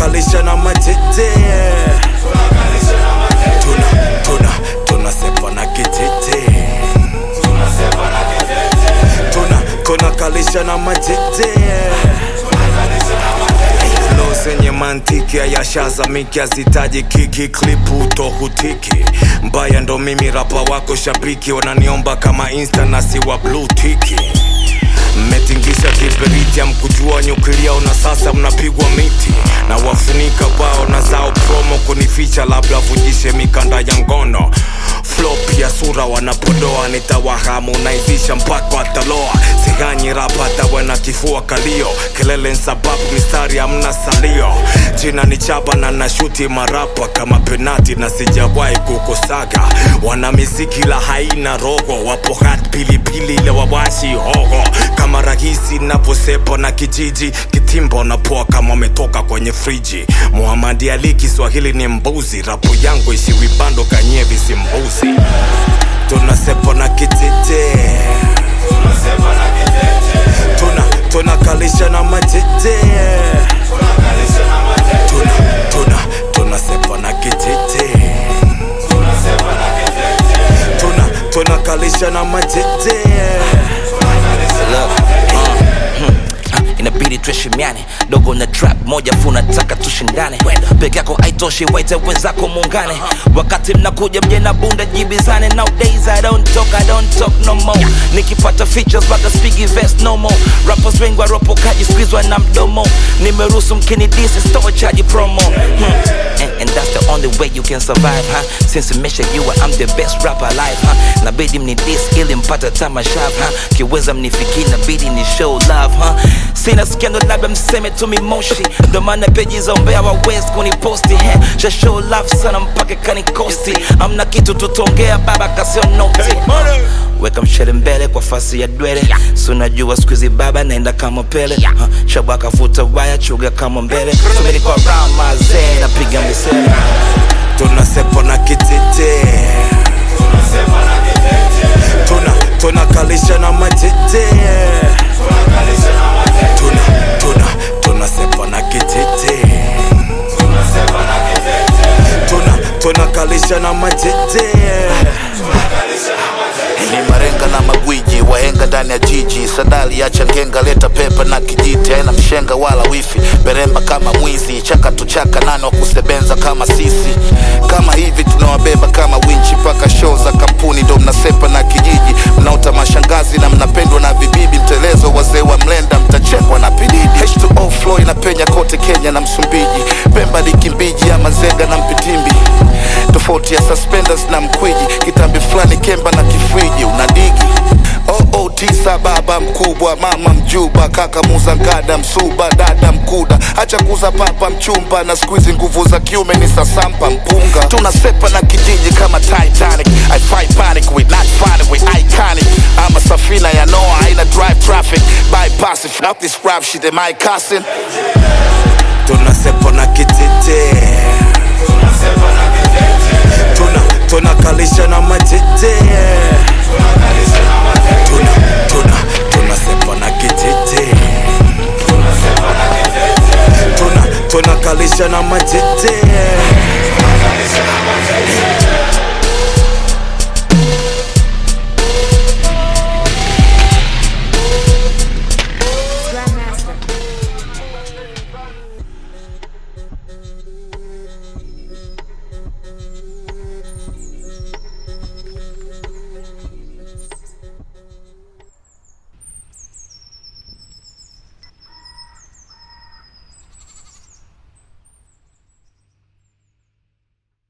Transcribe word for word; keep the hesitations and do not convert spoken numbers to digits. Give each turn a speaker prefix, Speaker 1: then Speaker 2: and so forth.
Speaker 1: tunakalisha na matete. Tuna, tuna, tunasepa na kitete. Tuna, tunakalisha na matete. Flow zenye mantiki ya shaza miki azitaji kiki klipu tohutiki. Mbaya ndo mimi rapa wako shabiki wananiomba kama insta na siwa blue tiki. Mmetingisha kiberiti ya mkujua nyuklia una sasa mnapigwa miti. Na wafunika bao na zao promo kunificha labda vujishe mikanda ya ngono. Flop ya sura wanapodoa nitawahamu naizisha mpaka wataloa. Siganyi rapa tawe na kifua kalio. Kelele nsababu mistari hamna salio. Jina ni chaba na nashuti marapa kama penati na sijawai kukosaga. Wana miziki la haina rogo. Wapo hat pili pili ile wawashi hogo. Kama rahisi naposepo na kijiji. Kitimbo na poa kama umetoka kwenye friji. Muhammadi Ali Kiswahili ni mbuzi. Rapu yangu isiwibando kanyevi si mbuzi. Tunasepo na kitete. Tuna, tunakalisha na matete. Tuna, tuna, tunasepo na kitete. Tuna, tunakalisha na matete.
Speaker 2: Inabidi tuheshimiane, dogo na trap moja funa taka tushindane. Peke yako haitoshi waite wenzako muungane. Wakati mnakuja mje na bunda jibizane. Nowadays I don't talk, I don't talk no more. Nikipata features baka speaky vest no more. Rappers wengi wa ropo kaji squeeze na mdomo. Nimeruhusu mkini disi store charge promo. hmm. and, and that's the only way you can survive, huh? Since mesha you I'm the best rapper alive, huh? Nabidi mnidis ili mpata tamashav, huh? Kiweza mnifiki nabidi ni show love, huh? Sina skendo labda mseme tumi moshi. Ndo maana peji za umbea wa west kuni posti, hey. Sha show love sana mpake kani kosti. Amna kitu tutongea baba kasio noti, hey, weka mshere mbele kwa fasi ya dwele. Sunajua squeezy baba naenda kama pele, huh? Shabwa kafuta waya chuga kama mbele. Sumini kwa rama zen na piga misele.
Speaker 1: Tunasepo na kitete. Tuna, tunakalisha na matete. Tuna, tuna, tunasepa na kitete. Tuna, tunakalisha na matete.
Speaker 3: Ni marenga na magwiji wahenga ndani ya jiji. Sandali acha ngenga leta pepa na kijiti. Haina mshenga wala wifi beremba kama mwizi. Chaka tuchaka nani wa kusebenza kama sisi. Kama hivi tunawabeba kama winchi. Paka show za kampuni ndo mnasepa na kijiji. Mnaota mashangazi na mnapendwa na vibibi. Mtelezo wazee wa mlenda mtachekwa na pididi. H two O flow inapenya kote Kenya na Msumbiji. Pemba likimbiji ama Zenga na Mpitimbi. Tofauti ya suspenders na mkwiji. Kitambi flani kemba na kifriji unadigi. O O tisa baba mkubwa mama mjuba. Kaka muzangada msuba dada mkuda. Acha kuza papa mchumba na squeezy nguvu za kiume ni sasampa mpunga. Tunasepa na kijiji kama Titanic. I fight panic we not funny we iconic. I'm a safina ya Noah haina drive traffic. Bypass it out this rap shit am I cussing?
Speaker 1: Tunasepa na kitete. Tuna, tunakalisha na matete. Tuna, tuna, tunasepa na kitete. Tuna, tunakalisha na matete.